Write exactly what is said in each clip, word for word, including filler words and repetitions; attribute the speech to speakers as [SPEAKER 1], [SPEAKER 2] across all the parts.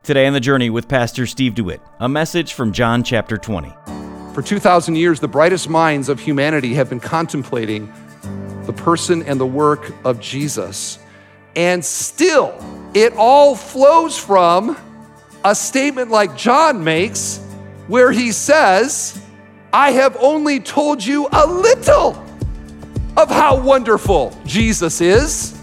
[SPEAKER 1] Today on The Journey with Pastor Steve DeWitt, a message from John chapter twenty.
[SPEAKER 2] For two thousand years, the brightest minds of humanity have been contemplating the person and the work of Jesus. And still, it all flows from a statement like John makes, where he says, I have only told you a little of how wonderful Jesus is.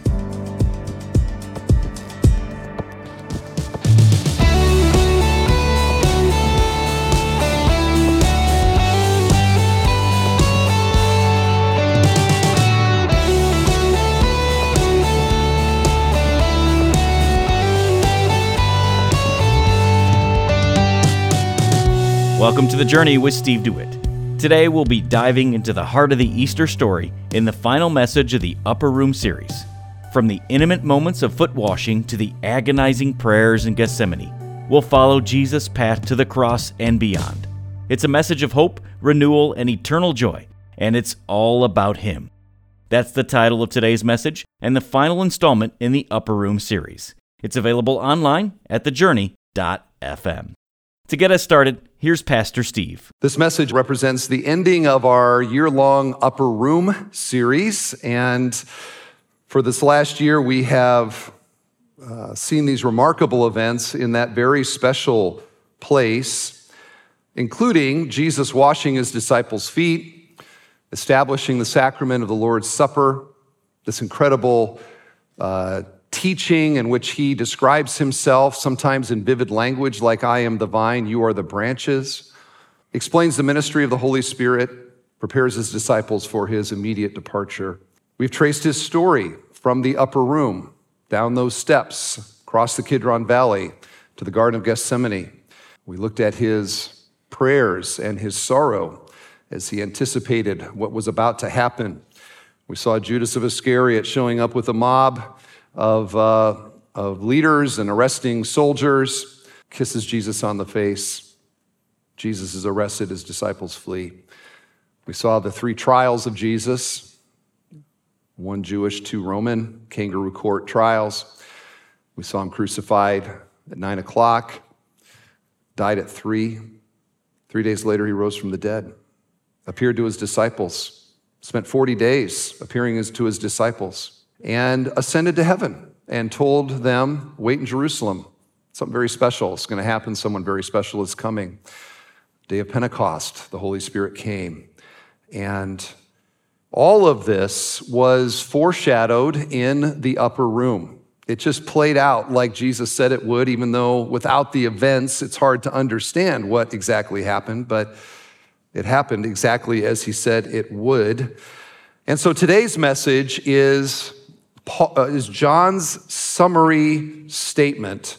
[SPEAKER 1] Welcome to The Journey with Steve DeWitt. Today we'll be diving into the heart of the Easter story in the final message of the Upper Room series. From the intimate moments of foot washing to the agonizing prayers in Gethsemane, we'll follow Jesus' path to the cross and beyond. It's a message of hope, renewal, and eternal joy, and it's all about Him. That's the title of today's message and the final installment in the Upper Room series. It's available online at the journey dot f m. To get us started, here's Pastor Steve.
[SPEAKER 2] This message represents the ending of our year-long Upper Room series. And for this last year, we have uh, seen these remarkable events in that very special place, including Jesus washing his disciples' feet, establishing the sacrament of the Lord's Supper, this incredible uh teaching in which he describes himself, sometimes in vivid language like, I am the vine, you are the branches, explains the ministry of the Holy Spirit, prepares his disciples for his immediate departure. We've traced his story from the upper room, down those steps, across the Kidron Valley to the Garden of Gethsemane. We looked at his prayers and his sorrow as he anticipated what was about to happen. We saw Judas of Iscariot showing up with a mob of uh, of leaders and arresting soldiers, kisses Jesus on the face. Jesus is arrested, his disciples flee. We saw the three trials of Jesus, one Jewish, two Roman, kangaroo court trials. We saw him crucified at nine o'clock, died at three. Three days later, he rose from the dead, appeared to his disciples, spent forty days appearing to his disciples, and ascended to heaven and told them, wait in Jerusalem. Something very special is going to happen. Someone very special is coming. Day of Pentecost, the Holy Spirit came. And all of this was foreshadowed in the upper room. It just played out like Jesus said it would, even though without the events, it's hard to understand what exactly happened, but it happened exactly as he said it would. And so today's message is is John's summary statement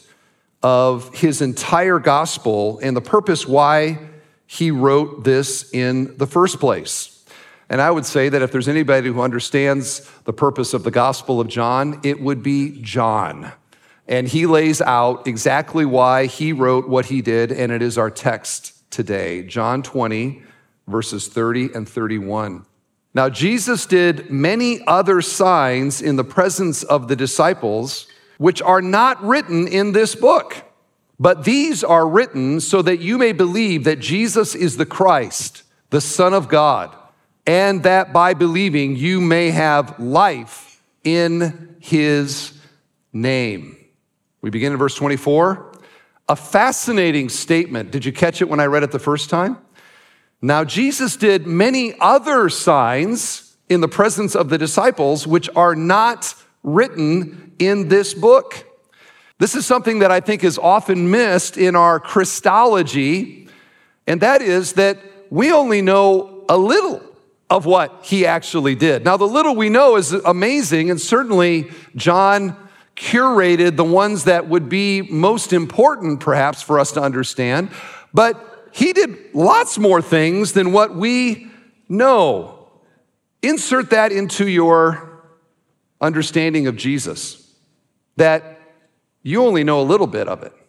[SPEAKER 2] of his entire gospel and the purpose why he wrote this in the first place. And I would say that if there's anybody who understands the purpose of the Gospel of John, it would be John. And he lays out exactly why he wrote what he did, and it is our text today, John twenty, verses thirty and thirty-one. Now, Jesus did many other signs in the presence of the disciples, which are not written in this book. But these are written so that you may believe that Jesus is the Christ, the Son of God, and that by believing you may have life in his name. We begin in verse twenty-four. A fascinating statement. Did you catch it when I read it the first time? Now, Jesus did many other signs in the presence of the disciples, which are not written in this book. This is something that I think is often missed in our Christology, and that is that we only know a little of what he actually did. Now, the little we know is amazing, and certainly John curated the ones that would be most important, perhaps, for us to understand, but he did lots more things than what we know. Insert that into your understanding of Jesus, that you only know a little bit of it.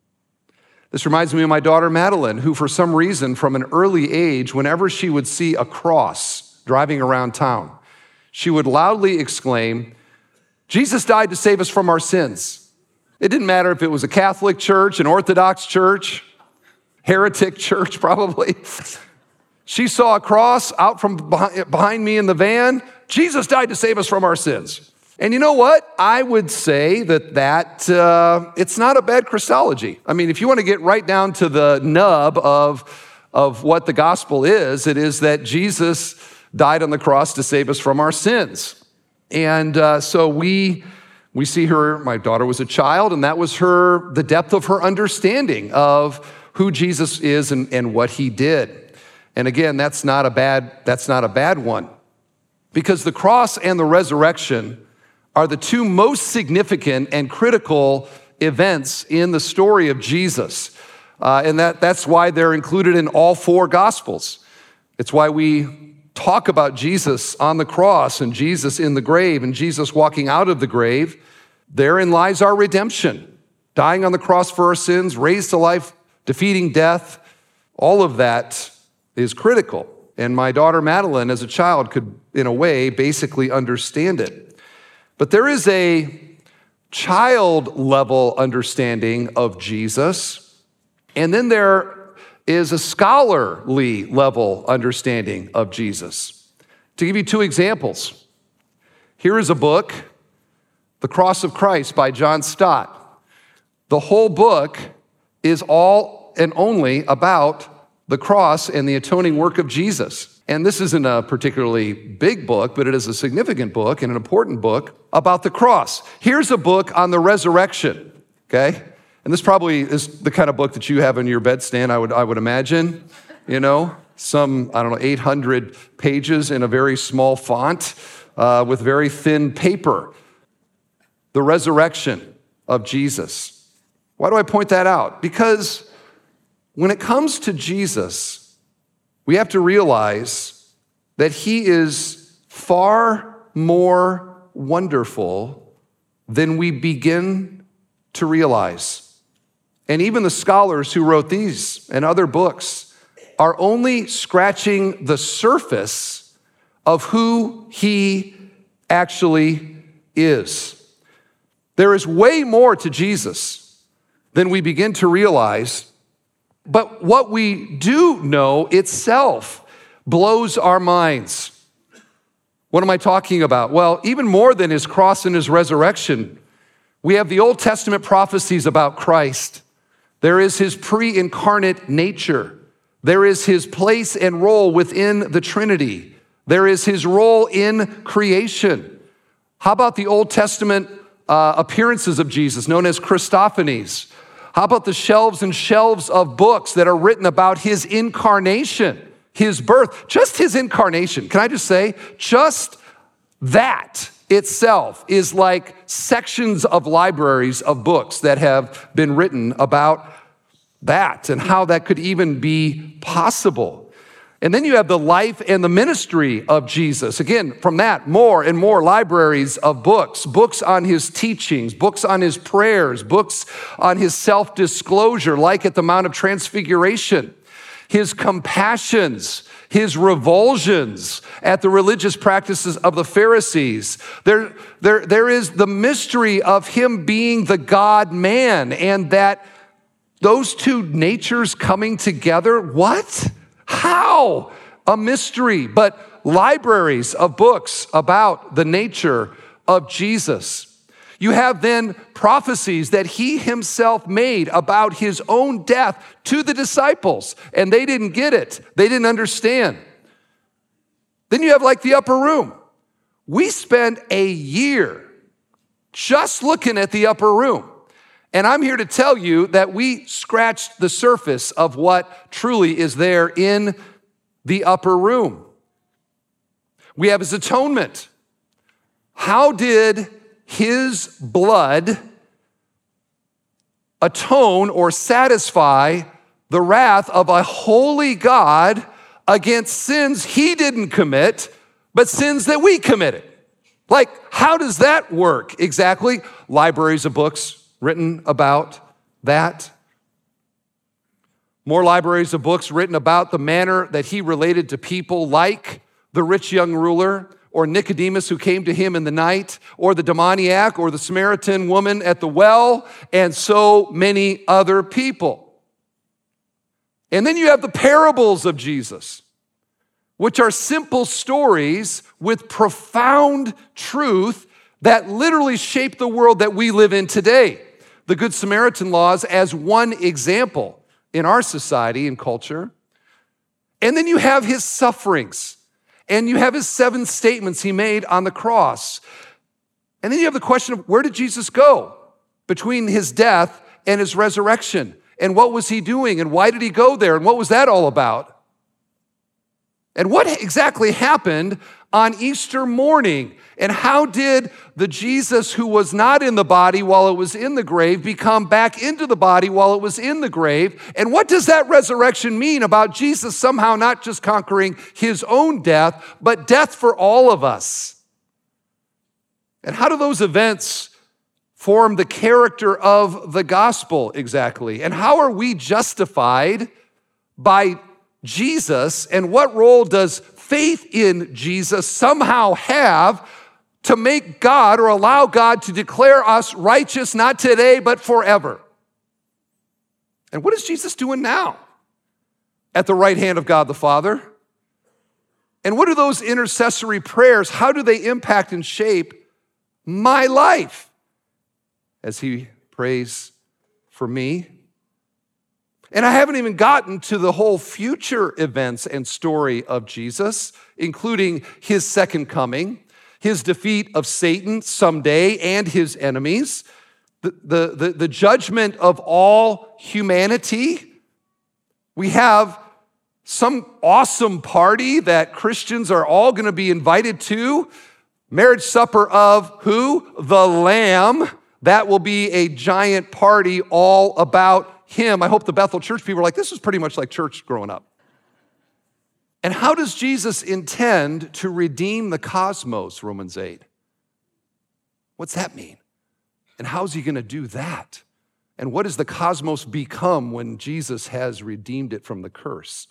[SPEAKER 2] This reminds me of my daughter, Madeline, who for some reason from an early age, whenever she would see a cross driving around town, she would loudly exclaim, Jesus died to save us from our sins. It didn't matter if it was a Catholic church, an Orthodox church, heretic church probably. She saw a cross out from behind me in the van. Jesus died to save us from our sins. And you know what? I would say that that uh, it's not a bad Christology. I mean, if you want to get right down to the nub of, of what the gospel is, it is that Jesus died on the cross to save us from our sins. And uh, so we we see her, my daughter was a child, and that was her, the depth of her understanding of who Jesus is and, and what he did. And again, that's not a bad, that's not a bad one. Because the cross and the resurrection are the two most significant and critical events in the story of Jesus. Uh, and that, that's why they're included in all four Gospels. It's why we talk about Jesus on the cross and Jesus in the grave and Jesus walking out of the grave. Therein lies our redemption, dying on the cross for our sins, raised to life, defeating death. All of that is critical. And my daughter Madeline, as a child, could, in a way, basically understand it. But there is a child-level understanding of Jesus, and then there is a scholarly level understanding of Jesus. To give you two examples, here is a book, The Cross of Christ by John Stott. The whole book is all and only about the cross and the atoning work of Jesus. And this isn't a particularly big book, but it is a significant book and an important book about the cross. Here's a book on the resurrection, okay? And this probably is the kind of book that you have in your bedstand, I would, I would imagine, you know, some, I don't know, eight hundred pages in a very small font uh, with very thin paper. The resurrection of Jesus. Why do I point that out? Because when it comes to Jesus, we have to realize that he is far more wonderful than we begin to realize. And even the scholars who wrote these and other books are only scratching the surface of who he actually is. There is way more to Jesus than we begin to realize, but what we do know itself blows our minds. What am I talking about? Well, even more than his cross and his resurrection, we have the Old Testament prophecies about Christ. There is his pre-incarnate nature. There is his place and role within the Trinity. There is his role in creation. How about the Old Testament uh, appearances of Jesus, known as Christophanies? How about the shelves and shelves of books that are written about his incarnation, his birth, just his incarnation? Can I just say, just that itself is like sections of libraries of books that have been written about that and how that could even be possible. And then you have the life and the ministry of Jesus. Again, from that, more and more libraries of books, books on his teachings, books on his prayers, books on his self-disclosure, like at the Mount of Transfiguration, his compassions, his revulsions at the religious practices of the Pharisees. There, there, there is the mystery of him being the God-man, and that those two natures coming together, what? How? A mystery, but libraries of books about the nature of Jesus. You have then prophecies that he himself made about his own death to the disciples, and they didn't get it. They didn't understand. Then you have like the upper room. We spent a year just looking at the upper room. And I'm here to tell you that we scratched the surface of what truly is there in the upper room. We have his atonement. How did his blood atone or satisfy the wrath of a holy God against sins he didn't commit, but sins that we committed? Like, how does that work exactly? Libraries of books written about that. More libraries of books written about the manner that he related to people, like the rich young ruler, or Nicodemus who came to him in the night, or the demoniac, or the Samaritan woman at the well, and so many other people. And then you have the parables of Jesus, which are simple stories with profound truth that literally shape the world that we live in today. The Good Samaritan laws as one example in our society and culture. And then you have his sufferings. And you have his seven statements he made on the cross. And then you have the question of where did Jesus go between his death and his resurrection? And what was he doing? And why did he go there? And what was that all about? And what exactly happened on Easter morning? And how did the Jesus who was not in the body while it was in the grave become back into the body while it was in the grave? And what does that resurrection mean about Jesus somehow not just conquering his own death, but death for all of us? And how do those events form the character of the gospel exactly? And how are we justified by Jesus? And what role does faith in Jesus somehow have to make God or allow God to declare us righteous, not today, but forever? And what is Jesus doing now at the right hand of God the Father? And what are those intercessory prayers? How do they impact and shape my life as he prays for me? And I haven't even gotten to the whole future events and story of Jesus, including his second coming, his defeat of Satan someday and his enemies, the, the, the, the judgment of all humanity. We have some awesome party that Christians are all going to be invited to, marriage supper of who? The Lamb. That will be a giant party all about him. I hope the Bethel church people are like, this was pretty much like church growing up. And how does Jesus intend to redeem the cosmos, Romans eight? What's that mean? And how's he going to do that? And what does the cosmos become when Jesus has redeemed it from the curse?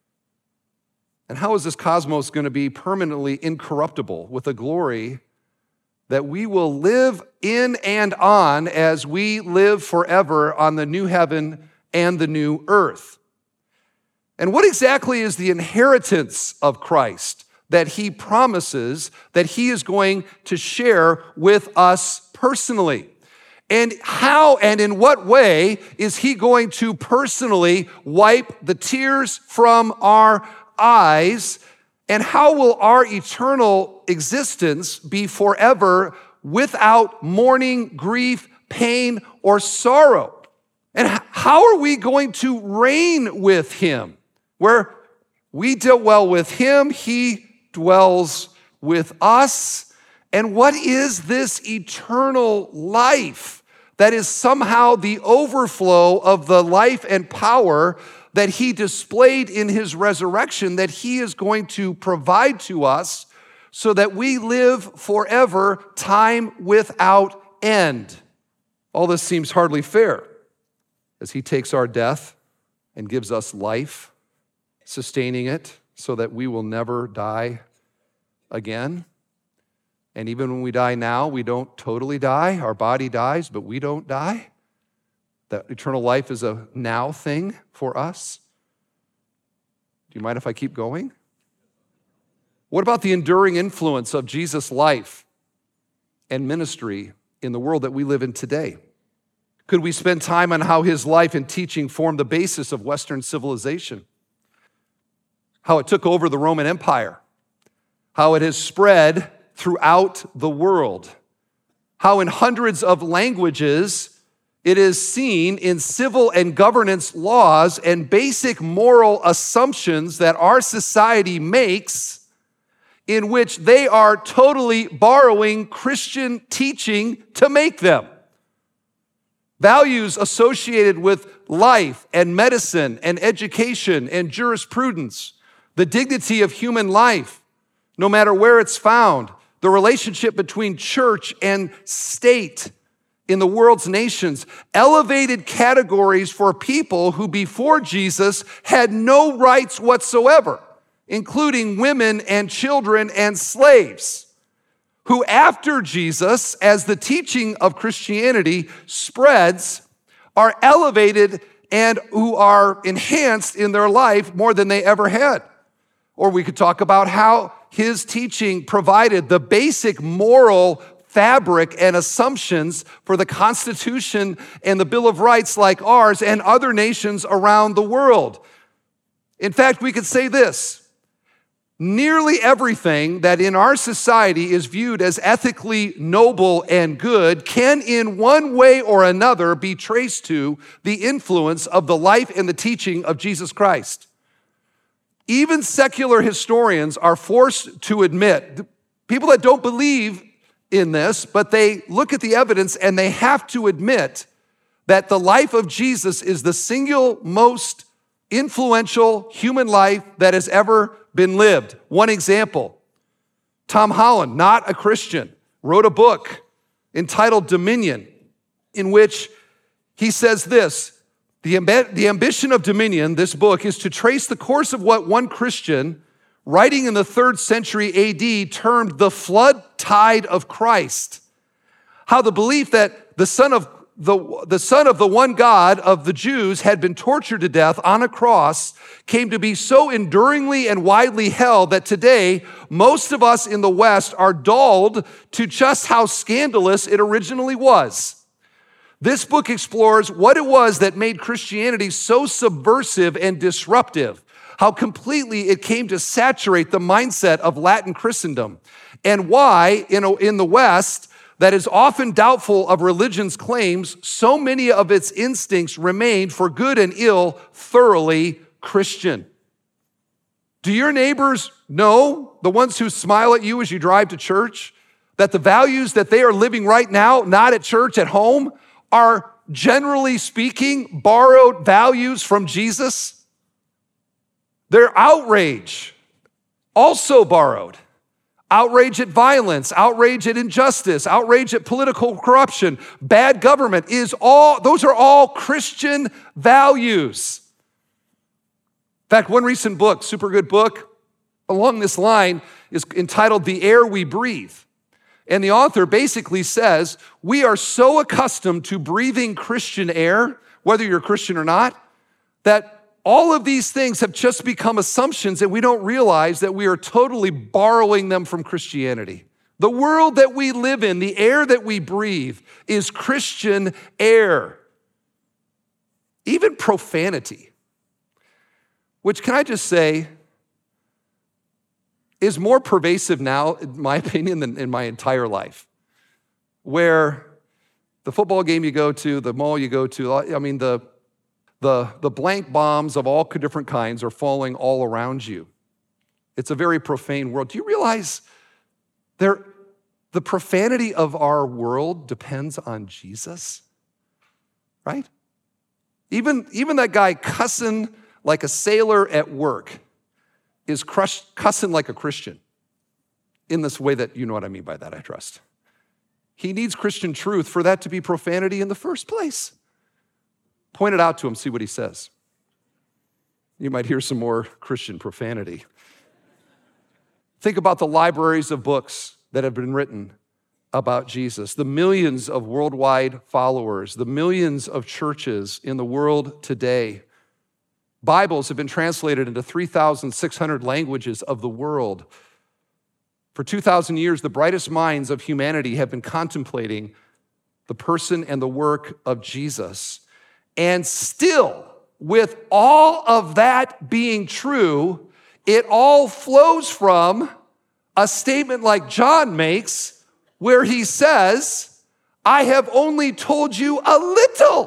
[SPEAKER 2] And how is this cosmos going to be permanently incorruptible with a glory that we will live in and on as we live forever on the new heaven and the new earth? And what exactly is the inheritance of Christ that he promises that he is going to share with us personally? And how and in what way is he going to personally wipe the tears from our eyes? And how will our eternal existence be forever without mourning, grief, pain, or sorrow? And how are we going to reign with him? Where we dwell with him, he dwells with us. And what is this eternal life that is somehow the overflow of the life and power that he displayed in his resurrection, that he is going to provide to us so that we live forever, time without end? All this seems hardly fair as he takes our death and gives us life, sustaining it so that we will never die again. And even when we die now, we don't totally die. Our body dies, but we don't die. That eternal life is a now thing for us. Do you mind if I keep going? What about the enduring influence of Jesus' life and ministry in the world that we live in today? Could we spend time on how his life and teaching formed the basis of Western civilization? How it took over the Roman Empire, how it has spread throughout the world, how in hundreds of languages it is seen in civil and governance laws and basic moral assumptions that our society makes, in which they are totally borrowing Christian teaching to make them. Values associated with life and medicine and education and jurisprudence, the dignity of human life, no matter where it's found, the relationship between church and state in the world's nations, elevated categories for people who before Jesus had no rights whatsoever. including women and children and slaves, who after Jesus, as the teaching of Christianity spreads, are elevated and who are enhanced in their life more than they ever had. Or we could talk about how his teaching provided the basic moral fabric and assumptions for the Constitution and the Bill of Rights like ours and other nations around the world. In fact, we could say this: nearly everything that in our society is viewed as ethically noble and good can in one way or another be traced to the influence of the life and the teaching of Jesus Christ. Even secular historians are forced to admit, people that don't believe in this, but they look at the evidence and they have to admit that the life of Jesus is the single most influential human life that has ever been lived. One example, Tom Holland, not a Christian, wrote a book entitled Dominion, in which he says this: the, amb- the ambition of Dominion, this book, is to trace the course of what one Christian, writing in the third century A D, termed the flood tide of Christ. How the belief that the Son of the, the Son of the one God of the Jews had been tortured to death on a cross came to be so enduringly and widely held that today most of us in the West are dulled to just how scandalous it originally was. This book explores what it was that made Christianity so subversive and disruptive, how completely it came to saturate the mindset of Latin Christendom, and why in, in the West, that is often doubtful of religion's claims, so many of its instincts remain, for good and ill, thoroughly Christian. Do your neighbors know, the ones who smile at you as you drive to church, that the values that they are living right now, not at church, at home, are generally speaking borrowed values from Jesus? Their outrage, also borrowed. Outrage at violence, outrage at injustice, outrage at political corruption, bad government is all, those are all Christian values. In fact, one recent book, super good book, along this line is entitled The Air We Breathe. And the author basically says, we are so accustomed to breathing Christian air, whether you're a Christian or not, that all of these things have just become assumptions and we don't realize that we are totally borrowing them from Christianity. The world that we live in, the air that we breathe, is Christian air. Even profanity, which, can I just say, is more pervasive now, in my opinion, than in my entire life. Where the football game you go to, the mall you go to, I mean, the The, the blank bombs of all different kinds are falling all around you. It's a very profane world. Do you realize there, the profanity of our world depends on Jesus? Right? Even, even that guy cussing like a sailor at work is crush, cussing like a Christian in this way that, you know what I mean by that, I trust. He needs Christian truth for that to be profanity in the first place. Point it out to him, see what he says. You might hear some more Christian profanity. Think about the libraries of books that have been written about Jesus, the millions of worldwide followers, the millions of churches in the world today. Bibles have been translated into three thousand six hundred languages of the world. For two thousand years, the brightest minds of humanity have been contemplating the person and the work of Jesus. And still, with all of that being true, it all flows from a statement like John makes, where he says, I have only told you a little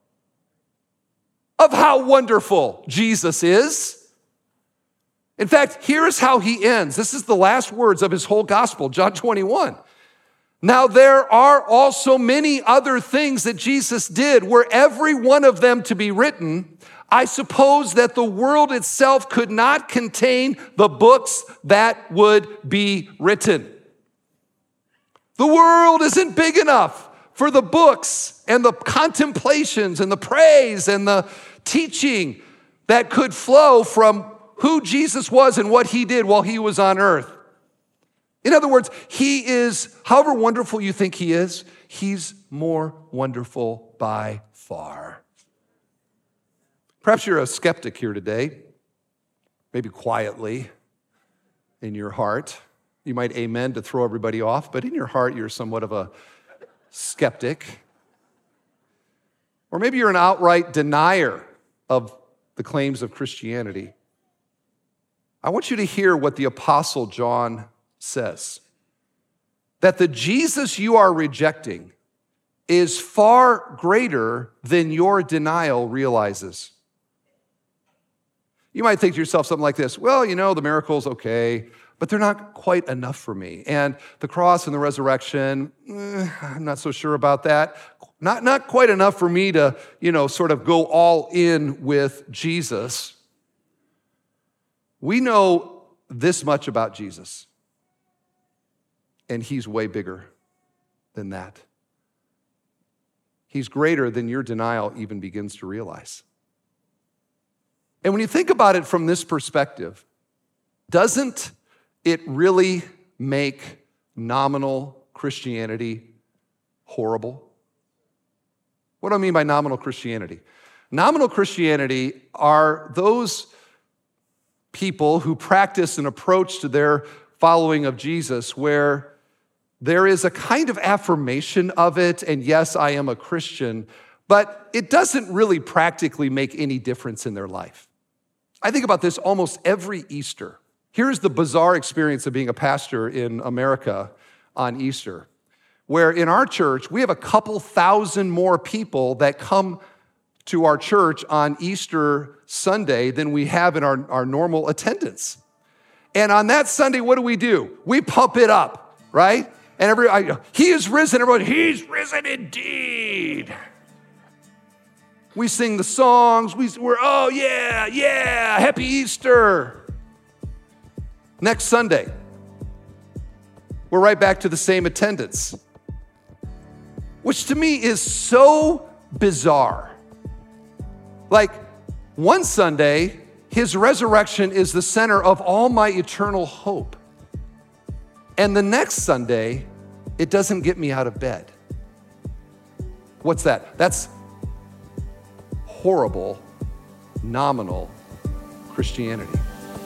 [SPEAKER 2] of how wonderful Jesus is. In fact, here's how he ends. This is the last words of his whole gospel, John twenty-one. Now, there are also many other things that Jesus did. Were every one of them to be written, I suppose that the world itself could not contain the books that would be written. The world isn't big enough for the books and the contemplations and the praise and the teaching that could flow from who Jesus was and what he did while he was on earth. In other words, he is, however wonderful you think he is, he's more wonderful by far. Perhaps you're a skeptic here today, maybe quietly in your heart. You might amen to throw everybody off, but in your heart, you're somewhat of a skeptic. Or maybe you're an outright denier of the claims of Christianity. I want you to hear what the Apostle John says, that the Jesus you are rejecting is far greater than your denial realizes. You might think to yourself something like this, well, you know, the miracle's okay, but they're not quite enough for me. And the cross and the resurrection, eh, I'm not so sure about that. Not, not quite enough for me to, you know, sort of go all in with Jesus. We know this much about Jesus, and he's way bigger than that. He's greater than your denial even begins to realize. And when you think about it from this perspective, doesn't it really make nominal Christianity horrible? What do I mean by nominal Christianity? Nominal Christianity are those people who practice an approach to their following of Jesus where there is a kind of affirmation of it, and yes, I am a Christian, but it doesn't really practically make any difference in their life. I think about this almost every Easter. Here's the bizarre experience of being a pastor in America on Easter, where in our church, we have a couple thousand more people that come to our church on Easter Sunday than we have in our, our normal attendance. And on that Sunday, what do we do? We pump it up, right? And every I, he is risen, everyone, he's risen indeed. We sing the songs, we, we're, oh yeah, yeah, happy Easter. Next Sunday, we're right back to the same attendance, which to me is so bizarre. Like, one Sunday, his resurrection is the center of all my eternal hope. And the next Sunday, it doesn't get me out of bed. What's that? That's horrible, nominal Christianity.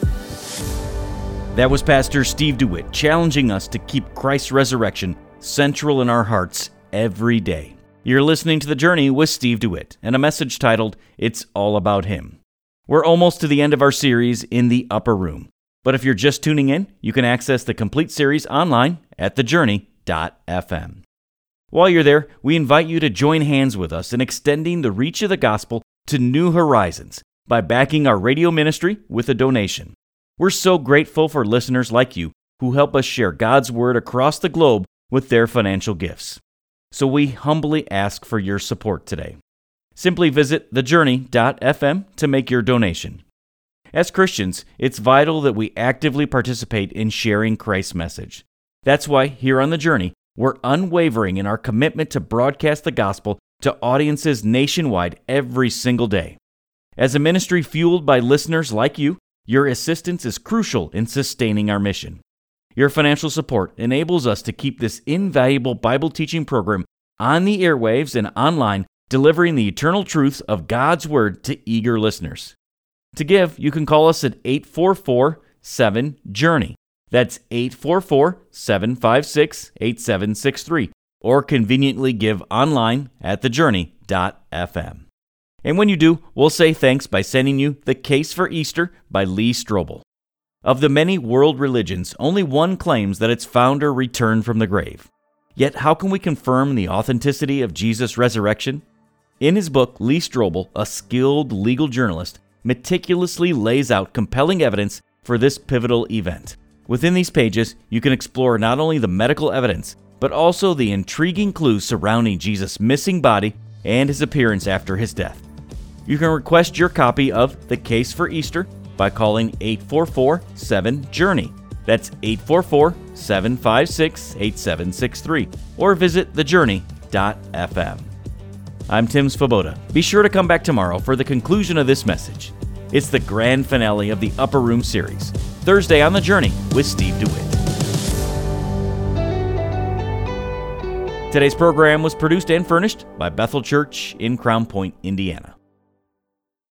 [SPEAKER 1] That was Pastor Steve DeWitt challenging us to keep Christ's resurrection central in our hearts every day. You're listening to The Journey with Steve DeWitt and a message titled, It's All About Him. We're almost to the end of our series in the Upper Room. But if you're just tuning in, you can access the complete series online at the journey dot f m. While you're there, we invite you to join hands with us in extending the reach of the gospel to new horizons by backing our radio ministry with a donation. We're so grateful for listeners like you who help us share God's Word across the globe with their financial gifts. So we humbly ask for your support today. Simply visit the journey dot f m to make your donation. As Christians, it's vital that we actively participate in sharing Christ's message. That's why here on The Journey, we're unwavering in our commitment to broadcast the gospel to audiences nationwide every single day. As a ministry fueled by listeners like you, your assistance is crucial in sustaining our mission. Your financial support enables us to keep this invaluable Bible teaching program on the airwaves and online, delivering the eternal truths of God's Word to eager listeners. To give, you can call us at eight four four, seven, journey. That's eight four four, seven five six, eight seven six three, or conveniently give online at the journey dot f m. And when you do, we'll say thanks by sending you The Case for Easter by Lee Strobel. Of the many world religions, only one claims that its founder returned from the grave. Yet how can we confirm the authenticity of Jesus' resurrection? In his book, Lee Strobel, a skilled legal journalist, meticulously lays out compelling evidence for this pivotal event. Within these pages, you can explore not only the medical evidence, but also the intriguing clues surrounding Jesus' missing body and his appearance after his death. You can request your copy of The Case for Easter by calling eight four four, seven, journey. That's eight four four, seven five six, eight seven six three, or visit the journey dot f m. I'm Tim Svoboda. Be sure to come back tomorrow for the conclusion of this message. It's the grand finale of the Upper Room series, Thursday on the Journey with Steve DeWitt. Today's program was produced and furnished by Bethel Church in Crown Point, Indiana.